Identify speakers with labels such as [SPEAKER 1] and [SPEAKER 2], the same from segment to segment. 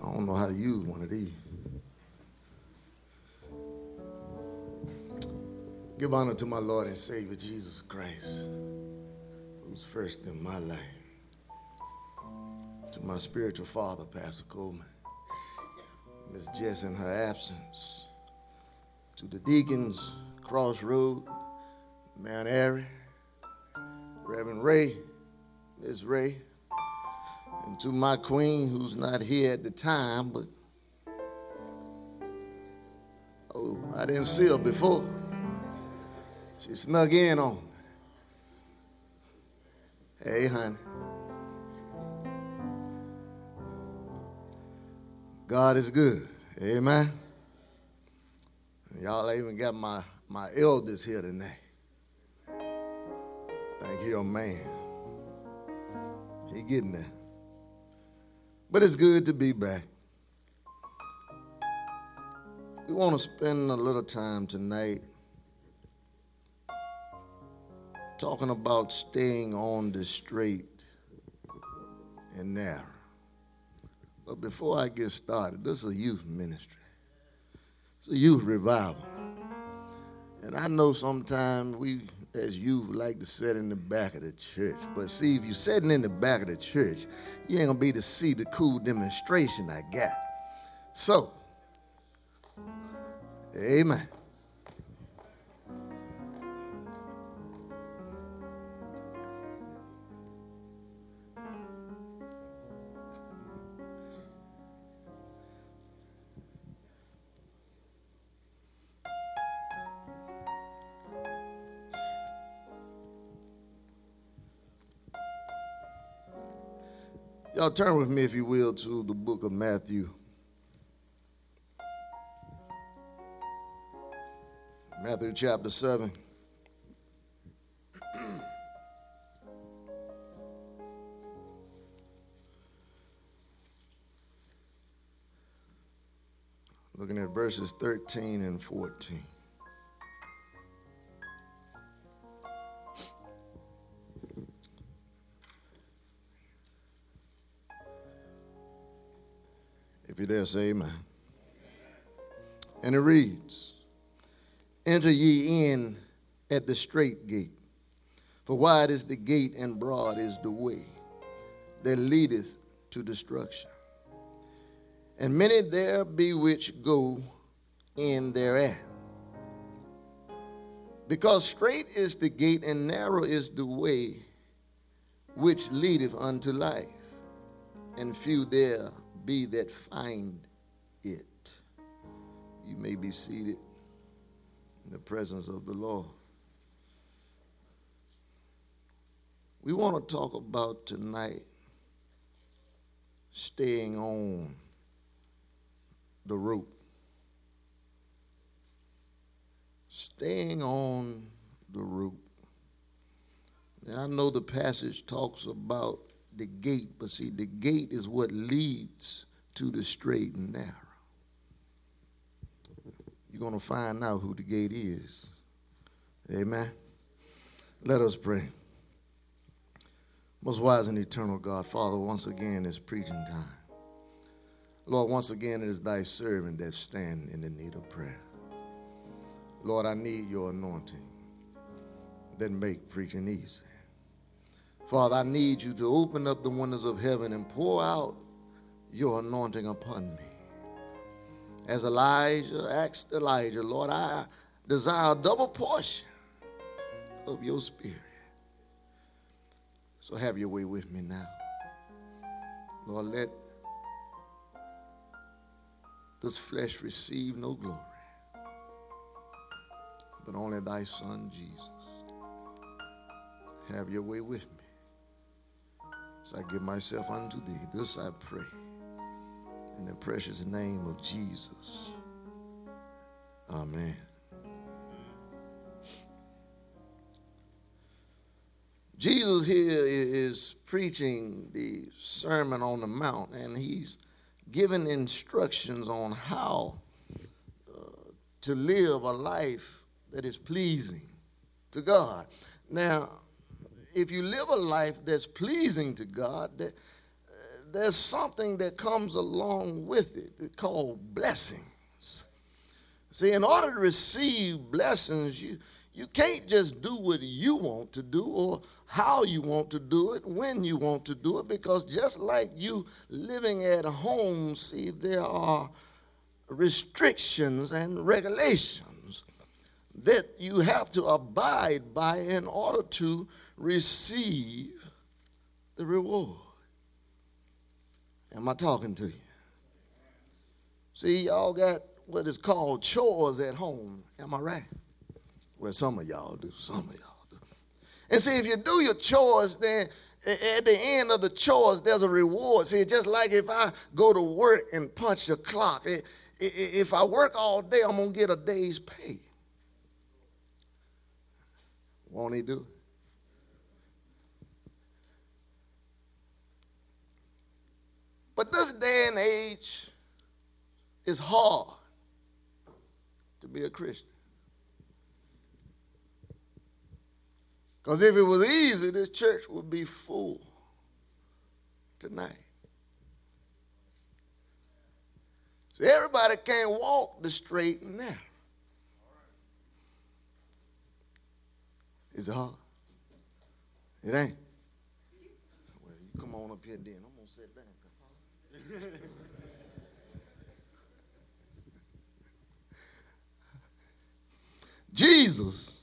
[SPEAKER 1] don't know how to use one of these. Give honor to my Lord and Savior, Jesus Christ, who's first in my life. To my spiritual father, Pastor Coleman. Miss Jess in her absence. To the deacons, Crossroad, Mount Airy, Reverend Ray, Miss Ray, and to my queen, who's not here at the time, but, oh, I didn't see her before. She snuck in on me. Hey, honey. God is good. Amen. Y'all even got my eldest here tonight. Think he a man. He getting there. But it's good to be back. We want to spend a little time tonight talking about staying on the straight and narrow. But before I get started, this is a youth ministry. It's a youth revival. And I know sometimes we as youth like to sit in the back of the church. But see, if you're sitting in the back of the church, you ain't going to be able to see the cool demonstration I got. So, amen. Y'all turn with me, if you will, to the book of Matthew. Matthew chapter 7. Looking at verses 13 and 14. If you're there, say amen. And it reads, "Enter ye in at the straight gate, for wide is the gate and broad is the way that leadeth to destruction. And many there be which go in thereat. Because straight is the gate and narrow is the way which leadeth unto life, and few there be that find it." You may be seated in the presence of the Lord. We want to talk about tonight staying on the rope. Staying on the rope. Now, I know the passage talks about the gate, but see, the gate is what leads to the straight and narrow. You're going to find out who the gate is. Amen. Let us pray. Most wise and eternal God, Father, once again it's preaching time. Lord, once again it is thy servant that stand in the need of prayer. Lord, I need your anointing that make preaching easy. Father, I need you to open up the windows of heaven and pour out your anointing upon me. As Elijah asked Elijah, Lord, I desire a double portion of your spirit. So have your way with me now. Lord, let this flesh receive no glory, but only thy Son, Jesus. Have your way with me. So I give myself unto thee. This I pray in the precious name of Jesus. Amen. Jesus here is preaching the Sermon on the Mount, and he's giving instructions on how to live a life that is pleasing to God. Now, if you live a life that's pleasing to God, there's something that comes along with it called blessings. See, in order to receive blessings, you can't just do what you want to do or how you want to do it, when you want to do it, because just like you living at home, see, there are restrictions and regulations that you have to abide by in order to receive the reward. Am I talking to you? See, y'all got what is called chores at home. Am I right? Well, some of y'all do. Some of y'all do. And see, if you do your chores, then at the end of the chores, there's a reward. See, just like if I go to work and punch the clock, if I work all day, I'm going to get a day's pay. Won't he do it? But this day and age is hard to be a Christian. Because if it was easy, this church would be full tonight. So everybody can't walk the straight and narrow. Is it hard? It ain't. Well, you come on up here then. I'm going to sit down. Jesus,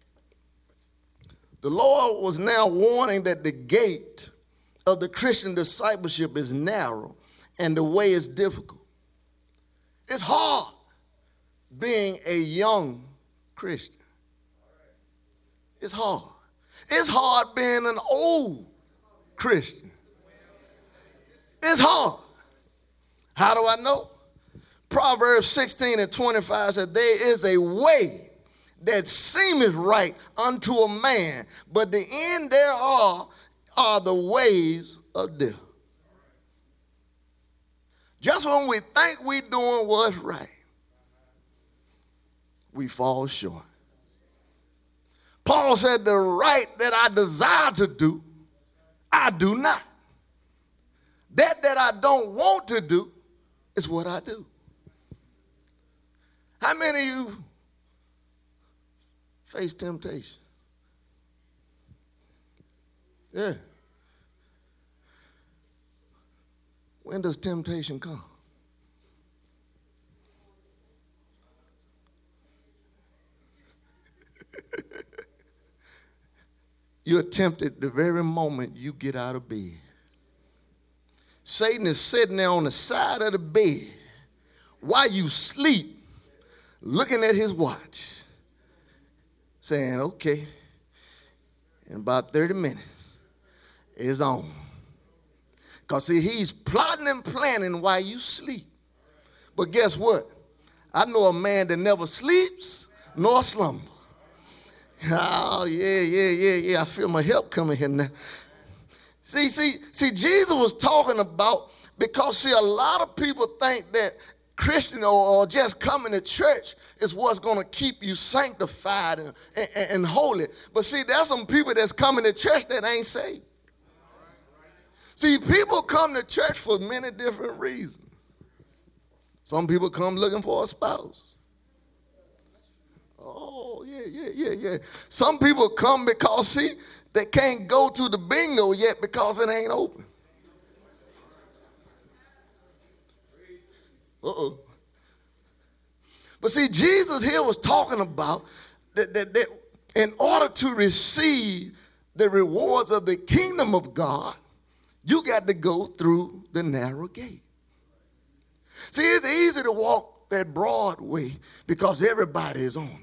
[SPEAKER 1] the Lord was now warning that the gate of the Christian discipleship is narrow and the way is difficult. It's hard being a young Christian. It's hard. It's hard being an old Christian. It's hard. How do I know? Proverbs 16:25 said, there is a way that seemeth right unto a man, but the end thereof are the ways of death. Just when we think we're doing what's right, we fall short. Paul said, the right that I desire to do, I do not. That I don't want to do is what I do. How many of you face temptation? Yeah. When does temptation come? You're tempted the very moment you get out of bed. Satan is sitting there on the side of the bed while you sleep, looking at his watch, saying, okay, in about 30 minutes, it's on. Because, see, he's plotting and planning while you sleep. But guess what? I know a man that never sleeps nor slumber. Oh, yeah. I feel my help coming here now. See, Jesus was talking about, because, see, a lot of people think that Christian or just coming to church is what's going to keep you sanctified and holy. But, see, there's some people that's coming to church that ain't saved. See, people come to church for many different reasons. Some people come looking for a spouse. Oh, yeah. Some people come because, see, they can't go to the bingo yet because it ain't open. Uh-oh. But see, Jesus here was talking about that in order to receive the rewards of the kingdom of God, you got to go through the narrow gate. See, it's easy to walk that broad way because everybody is on it.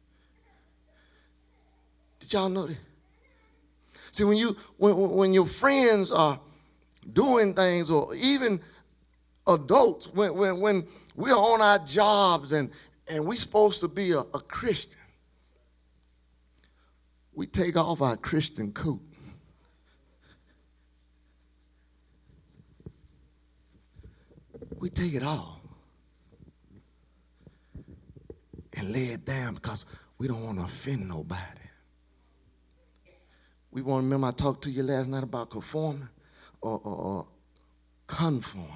[SPEAKER 1] Did y'all know that? See, when your friends are doing things, or even adults, when we're on our jobs and we're supposed to be a Christian, we take off our Christian coat. We take it off and lay it down because we don't want to offend nobody. We want to remember I talked to you last night about conforming or conforming.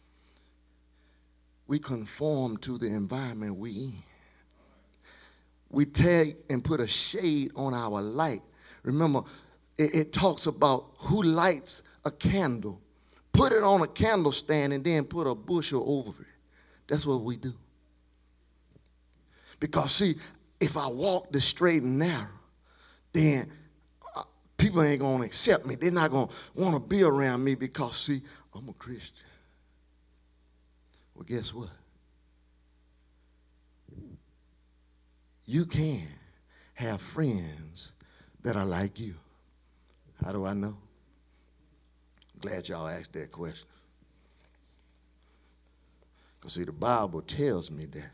[SPEAKER 1] We conform to the environment we in. We take and put a shade on our light. Remember, it talks about who lights a candle, put it on a candle stand, and then put a bushel over it. That's what we do. Because, see, if I walk the straight and narrow, then people ain't going to accept me. They're not going to want to be around me because, see, I'm a Christian. Well, guess what? You can have friends that are like you. How do I know? Glad y'all asked that question. Because, see, the Bible tells me that.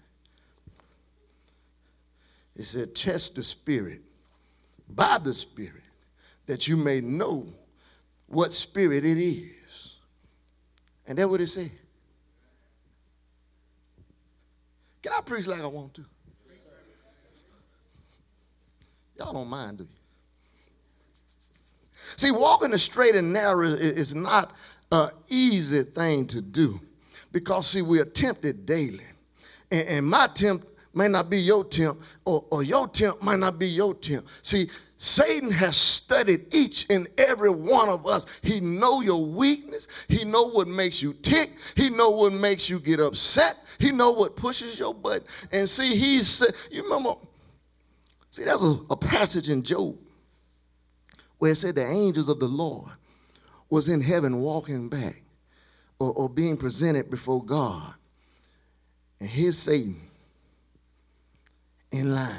[SPEAKER 1] It said, test the spirit by the Spirit, that you may know what spirit it is. And that's what it said. Can I preach like I want to? Y'all don't mind, do you? See, walking the straight and narrow is not an easy thing to do because, see, we are tempted daily. And my tempt may not be your tempt, or your tempt might not be your tempt. See, Satan has studied each and every one of us. He know your weakness. He know what makes you tick. He know what makes you get upset. He know what pushes your button. And see, you remember, see, there's a passage in Job where it said the angels of the Lord was in heaven walking back or being presented before God. And here's Satan in line.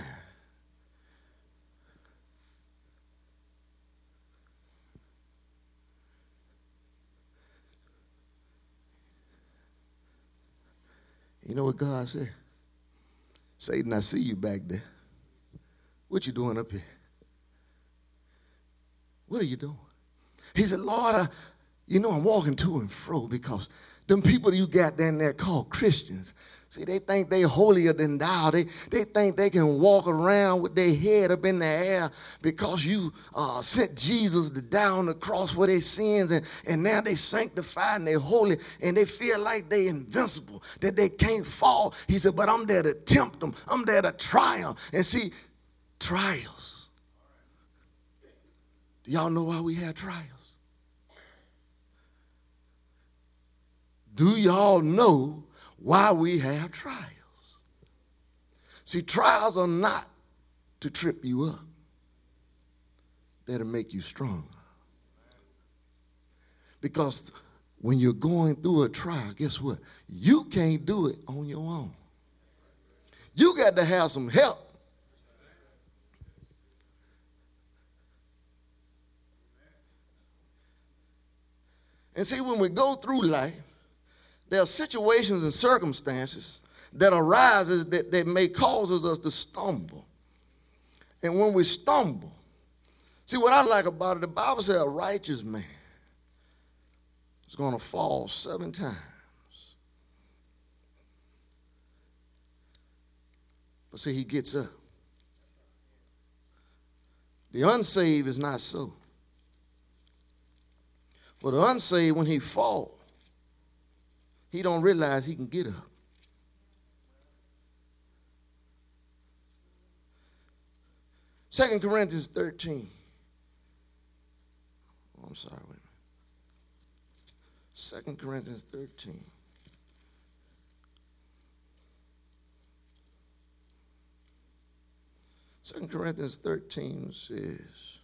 [SPEAKER 1] You know what God said? Satan, I see you back there. What you doing up here? What are you doing? He said, Lord, I'm walking to and fro because them people you got down there called Christians, see, they think they holier than thou. They think they can walk around with their head up in the air because you sent Jesus to die on the cross for their sins, and now they sanctified and they holy, and they feel like they invincible, that they can't fall. He said, but I'm there to tempt them. I'm there to try them. And see, trials. Do y'all know why we have trials? Do y'all know why we have trials? See, trials are not to trip you up. They're to make you stronger. Because when you're going through a trial, guess what? You can't do it on your own. You got to have some help. And see, when we go through life, there are situations and circumstances that arises that may causes us to stumble. And when we stumble, see what I like about it, the Bible says a righteous man is going to fall 7 times. But see, he gets up. The unsaved is not so. For the unsaved, when he falls, he don't realize he can get up. Second Corinthians 13. Oh, I'm sorry, wait a minute. 2 Corinthians 13. Second Corinthians 13 says,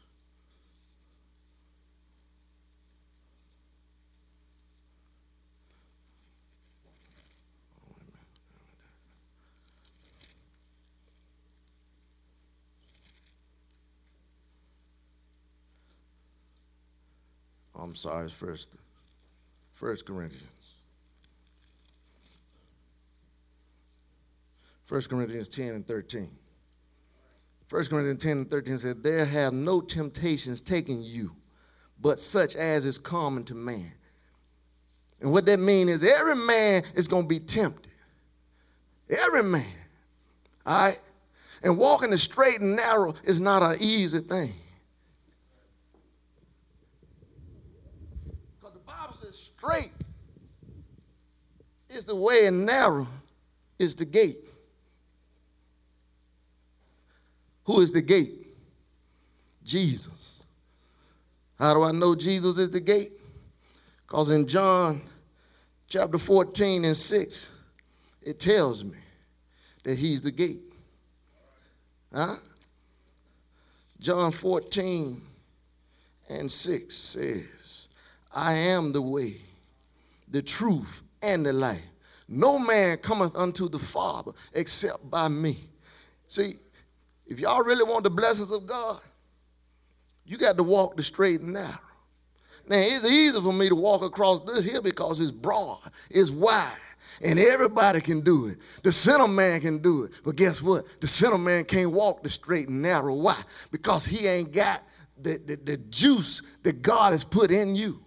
[SPEAKER 1] I'm sorry, it's First Corinthians. 1 Corinthians 10 and 13. 1 Corinthians 10 and 13 said, there have no temptations taken you, but such as is common to man. And what that means is every man is going to be tempted. Every man. All right? And walking the straight and narrow is not an easy thing. Because the Bible says straight is the way and narrow is the gate. Who is the gate? Jesus. How do I know Jesus is the gate? Because in John chapter 14 and 6, it tells me that he's the gate. Huh? John 14 and 6 says, I am the way, the truth, and the life. No man cometh unto the Father except by me. See, if y'all really want the blessings of God, you got to walk the straight and narrow. Now, it's easy for me to walk across this here because it's broad, it's wide, and everybody can do it. The sinner man can do it. But guess what? The sinner man can't walk the straight and narrow. Why? Because he ain't got the juice that God has put in you.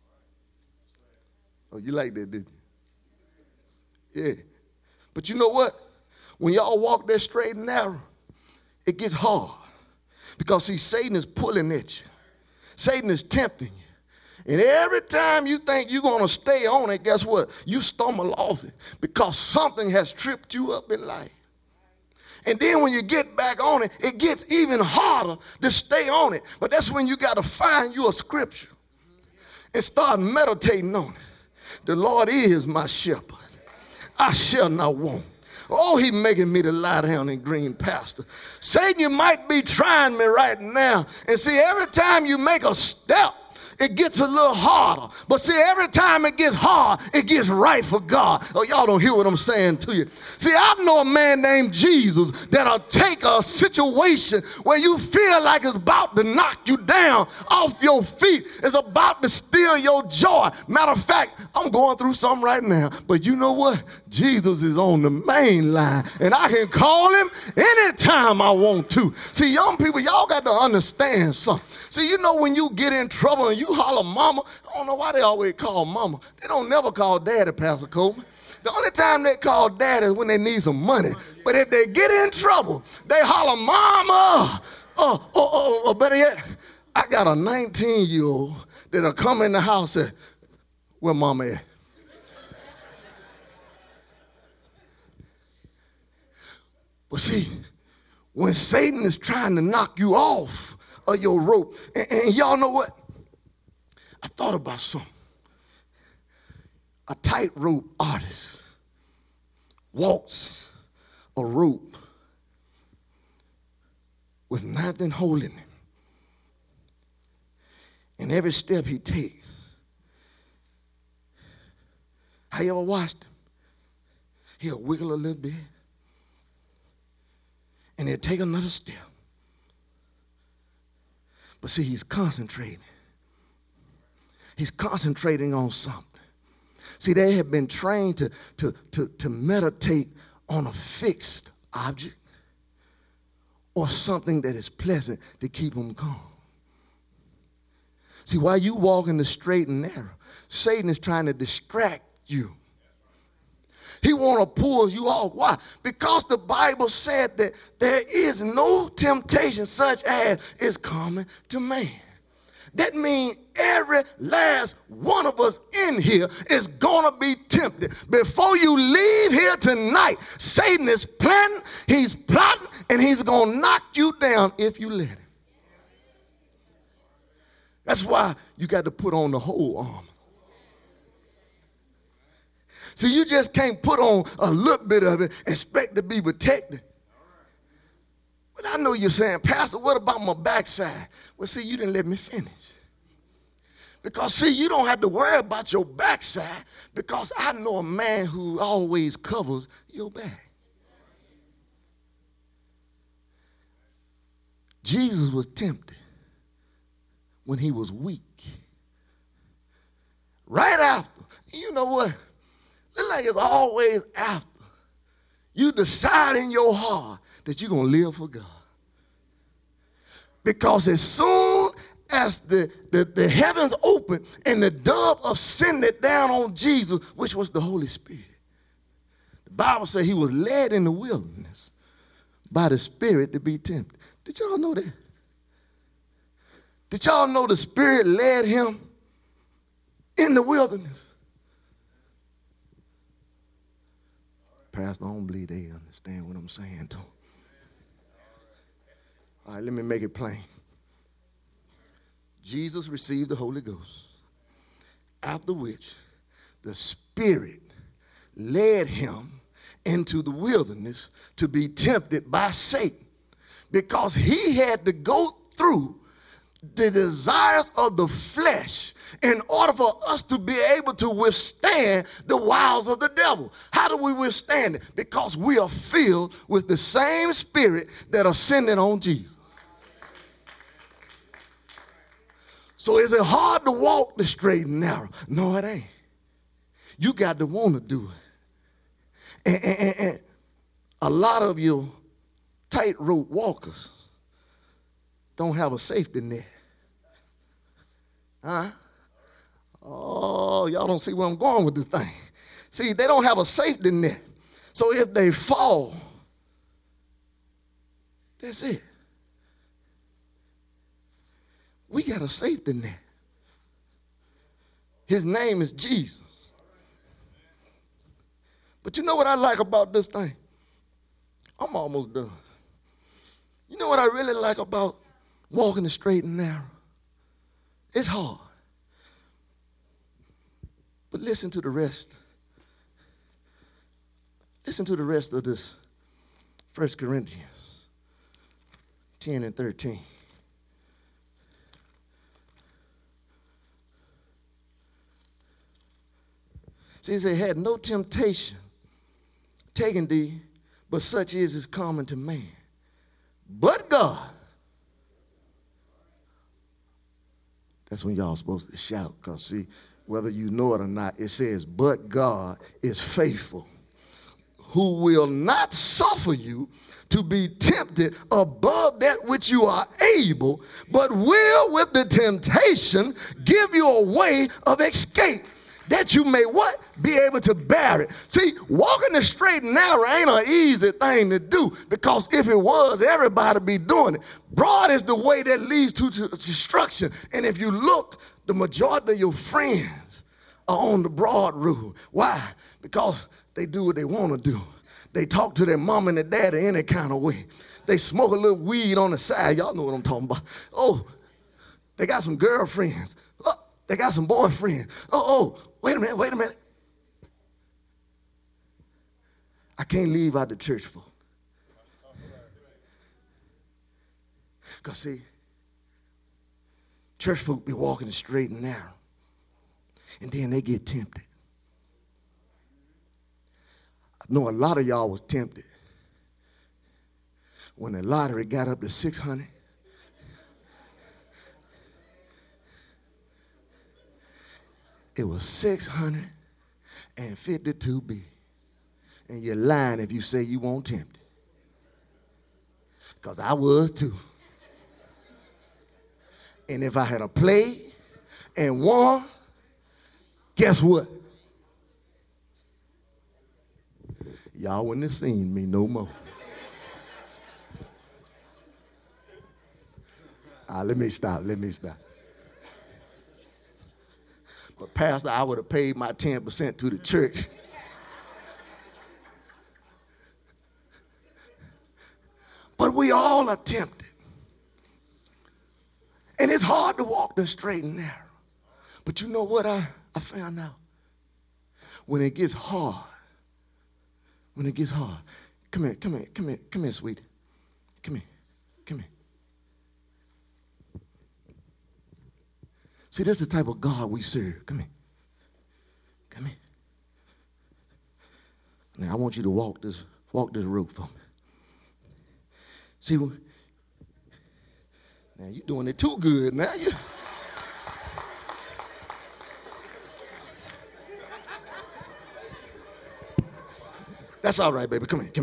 [SPEAKER 1] Oh, you like that, didn't you? Yeah. But you know what? When y'all walk that straight and narrow, it gets hard. Because, see, Satan is pulling at you. Satan is tempting you. And every time you think you're going to stay on it, guess what? You stumble off it because something has tripped you up in life. And then when you get back on it, it gets even harder to stay on it. But that's when you got to find you a scripture and start meditating on it. The Lord is my shepherd. I shall not want. Oh, he making me to lie down in green pasture. Satan, you might be trying me right now. And see, every time you make a step, it gets a little harder. But see, every time it gets hard, it gets right for God. Oh, y'all don't hear what I'm saying to you. See, I know a man named Jesus that'll take a situation where you feel like it's about to knock you down off your feet. It's about to steal your joy. Matter of fact, I'm going through something right now. But you know what? Jesus is on the main line, and I can call him anytime I want to. See, young people, y'all got to understand something. See, you know when you get in trouble and you holler mama, I don't know why they always call mama. They don't never call daddy, Pastor Coleman. The only time they call daddy is when they need some money. But if they get in trouble, they holler mama. Or better yet, I got a 19-year-old that'll come in the house and say, where mama at? But see, when Satan is trying to knock you off of your rope, and y'all know what? I thought about something. A tightrope artist walks a rope with nothing holding him. And every step he takes, have you ever watched him? He'll wiggle a little bit, and he'll take another step. But see, he's concentrating. He's concentrating on something. See, they have been trained to meditate on a fixed object or something that is pleasant to keep them calm. See, while you walk in the straight and narrow, Satan is trying to distract you. He want to pull you off. Why? Because the Bible said that there is no temptation such as is common to man. That means every last one of us in here is going to be tempted. Before you leave here tonight, Satan is planning, he's plotting, and he's going to knock you down if you let him. That's why you got to put on the whole armor. See, you just can't put on a little bit of it and expect to be protected. But I know you're saying, Pastor, what about my backside? Well, see, you didn't let me finish. Because, see, you don't have to worry about your backside because I know a man who always covers your back. Jesus was tempted when he was weak. Right after. You know what? It's like it's always after you decide in your heart that you're going to live for God. Because as soon as the heavens opened and the dove ascended down on Jesus, which was the Holy Spirit, the Bible said he was led in the wilderness by the Spirit to be tempted. Did y'all know that? Did y'all know the Spirit led him in the wilderness? Pastor, I don't believe they understand what I'm saying to them. All right, let me make it plain. Jesus received the Holy Ghost, after which the Spirit led him into the wilderness to be tempted by Satan, because he had to go through the desires of the flesh in order for us to be able to withstand the wiles of the devil. How do we withstand it? Because we are filled with the same Spirit that ascended on Jesus. So is it hard to walk the straight and narrow? No, it ain't. You got to want to do it. And a lot of you tightrope walkers don't have a safety net. Huh? Oh, y'all don't see where I'm going with this thing. See, they don't have a safety net. So if they fall, that's it. We got a safety net. His name is Jesus. But you know what I like about this thing? I'm almost done. You know what I really like about walking the straight and narrow? It's hard. But listen to the rest. Listen to the rest of this 1 Corinthians 10 and 13. See, they had no temptation taken thee, but such is common to man. But God. That's when y'all supposed to shout, because see, whether you know it or not, it says, but God is faithful, who will not suffer you to be tempted above that which you are able, but will with the temptation give you a way of escape, that you may what? Be able to bear it. See, walking the straight and narrow ain't an easy thing to do, because if it was, everybody be doing it. Broad is the way that leads to destruction. And if you look, the majority of your friends are on the broad road. Why? Because they do what they want to do. They talk to their mom and their dad in any kind of way. They smoke a little weed on the side. Y'all know what I'm talking about. Oh, they got some girlfriends. Oh, they got some boyfriends. Oh, wait a minute. I can't leave out the church folk. Because see, church folk be walking the straight and narrow, and then they get tempted. I know a lot of y'all was tempted when the lottery got up to 600. It was 652B. And you're lying if you say you won't tempt it. Because I was too. And if I had a play and won, guess what? Y'all wouldn't have seen me no more. Let me stop. But Pastor, I would have paid my 10% to the church. But we all are tempted. And it's hard to walk the straight and narrow. But you know what I found out? When it gets hard, come here, sweetie. Come here. See, that's the type of God we serve. Come here. Now, I want you to walk this road for me. See, now you're doing it too good. Now you. That's all right, baby. Come here.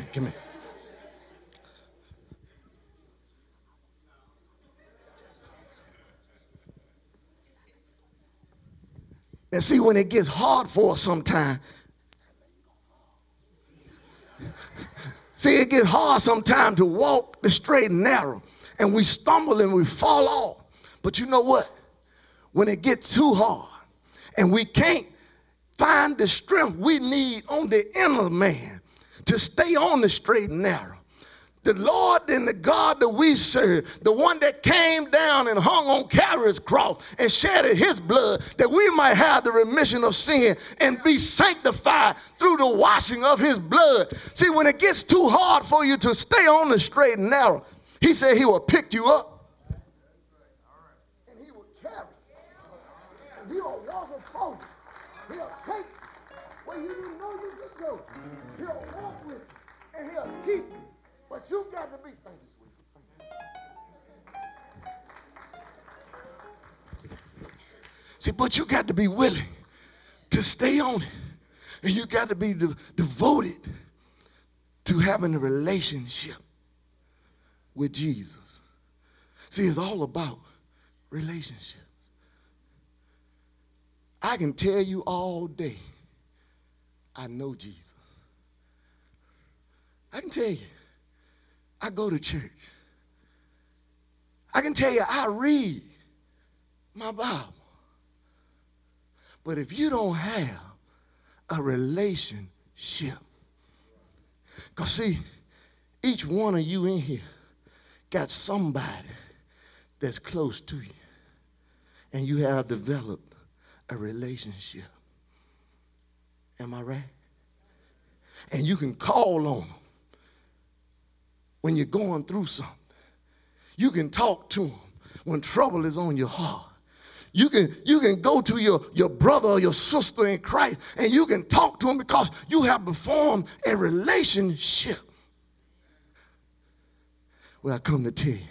[SPEAKER 1] And see, when it gets hard for us sometimes, it gets hard sometimes to walk the straight and narrow, and we stumble and we fall off. But you know what? When it gets too hard and we can't find the strength we need on the inner man, to stay on the straight and narrow. The Lord and the God that we serve, the one that came down and hung on Calvary's cross and shed his blood that we might have the remission of sin and be sanctified through the washing of his blood. See, when it gets too hard for you to stay on the straight and narrow, he said he will pick you up and he will carry you. And he will walk it forward. He'll take where you didn't know you could go. He'll walk with you and he'll keep you. But you got to be, thank you, sweet. See, but you got to be willing to stay on it. And you got to be devoted to having a relationship with Jesus. See, it's all about relationships. I can tell you all day, I know Jesus. I can tell you. I go to church. I can tell you I read my Bible. But if you don't have a relationship, because see, each one of you in here got somebody that's close to you, and you have developed a relationship. Am I right? And you can call on them when you're going through something. You can talk to them when trouble is on your heart. You can go to your brother or your sister in Christ and you can talk to them because you have performed a relationship. Well, I come to tell you,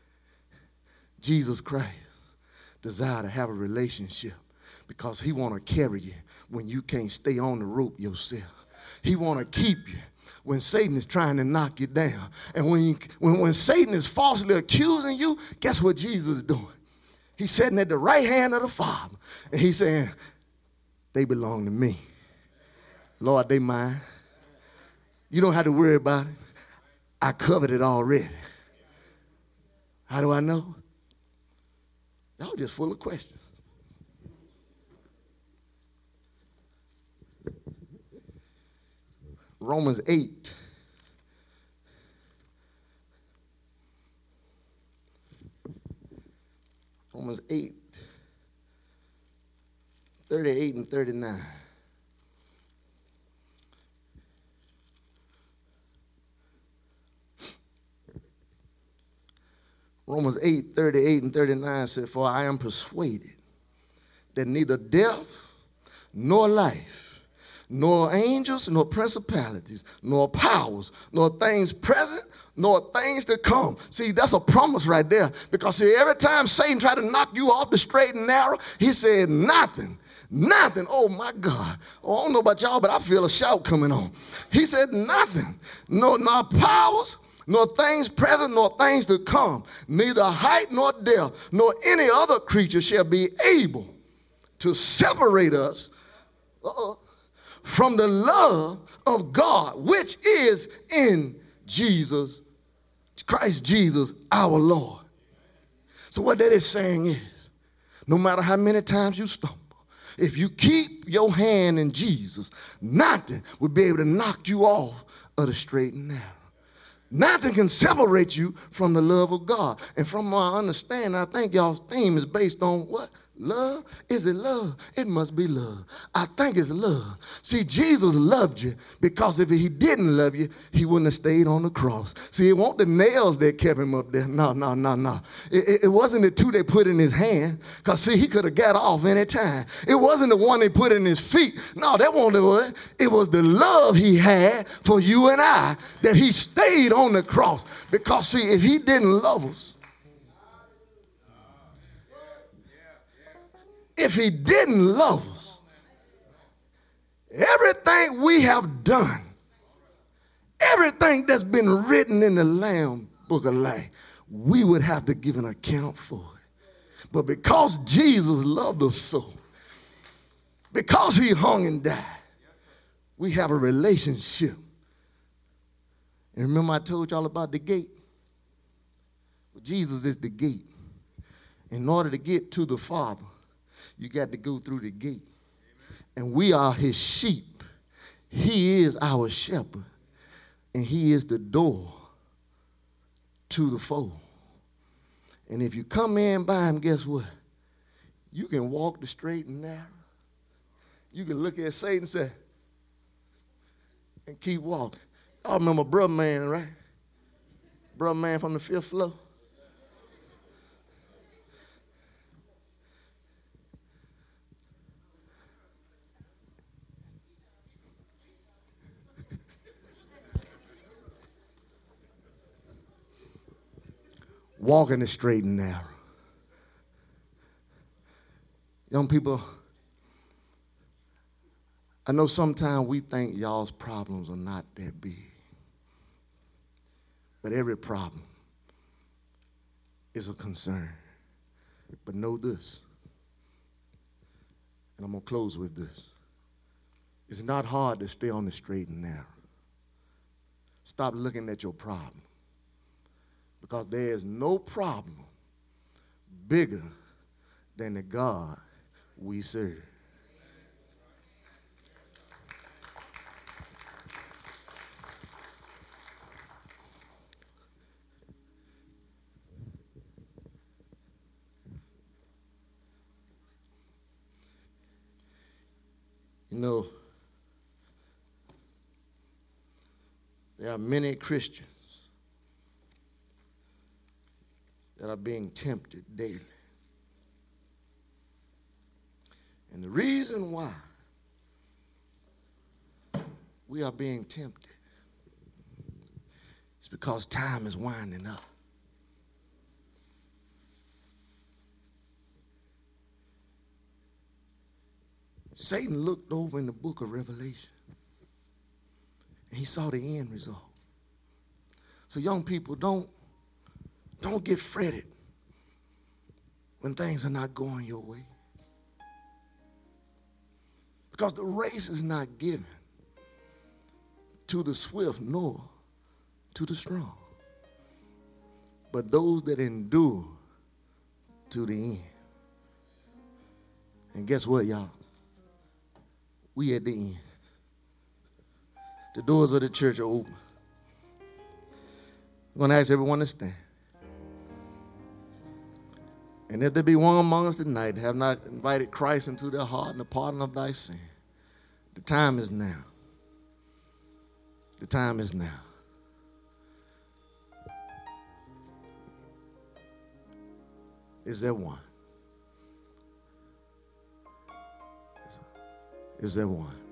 [SPEAKER 1] Jesus Christ desires to have a relationship because he want to carry you when you can't stay on the rope yourself. He want to keep you when Satan is trying to knock you down. And when Satan is falsely accusing you, guess what Jesus is doing? He's sitting at the right hand of the Father. And he's saying, they belong to me. Lord, they mine. You don't have to worry about it. I covered it already. How do I know? Y'all just full of questions. Romans 8. Romans 8, 38 and 39. Romans 8, 38 and 39 said, for I am persuaded that neither death nor life, nor angels, nor principalities, nor powers, nor things present, nor things to come. See, that's a promise right there. Because see, every time Satan tried to knock you off the straight and narrow, he said, nothing. Oh my God. Oh, I don't know about y'all, but I feel a shout coming on. He said, nothing. No, not powers, nor things present, nor things to come. Neither height nor depth, nor any other creature shall be able to separate us from the love of God, which is in Christ Jesus, our Lord. So what that is saying is, no matter how many times you stumble, if you keep your hand in Jesus, nothing will be able to knock you off of the straight and narrow. Nothing can separate you from the love of God. And from my understanding, I think y'all's theme is based on what? Love? Is it love? It must be love. I think it's love. See, Jesus loved you because if he didn't love you, he wouldn't have stayed on the cross. See, it wasn't the nails that kept him up there. No. It wasn't the two they put in his hand because, see, he could have got off any time. It wasn't the one they put in his feet. No, that wasn't it. It was the love he had for you and I that he stayed on the cross. Because, see, if he didn't love us, if he didn't love us, everything we have done, everything that's been written in the Lamb Book of Life, we would have to give an account for it. But because Jesus loved us so, because he hung and died, we have a relationship. And remember I told y'all about the gate? Well, Jesus is the gate. In order to get to the Father, you got to go through the gate. And we are his sheep. He is our shepherd. And he is the door to the fold. And if you come in by him, guess what? You can walk the straight and narrow. You can look at Satan and say, and keep walking. I remember Brother Man, right? Brother Man from the 5th floor. Walking the straight and narrow. Young people, I know sometimes we think y'all's problems are not that big. But every problem is a concern. But know this, and I'm going to close with this. It's not hard to stay on the straight and narrow. Stop looking at your problem, because there is no problem bigger than the God we serve. You know, there are many Christians that are being tempted daily. And the reason why we are being tempted is because time is winding up. Satan looked over in the book of Revelation and he saw the end result. So young people, don't get fretted when things are not going your way. Because the race is not given to the swift nor to the strong, but those that endure to the end. And guess what, y'all? We at the end. The doors of the church are open. I'm going to ask everyone to stand. And if there be one among us tonight that have not invited Christ into their heart and the pardon of thy sin, the time is now. The time is now. Is there one? Is there one?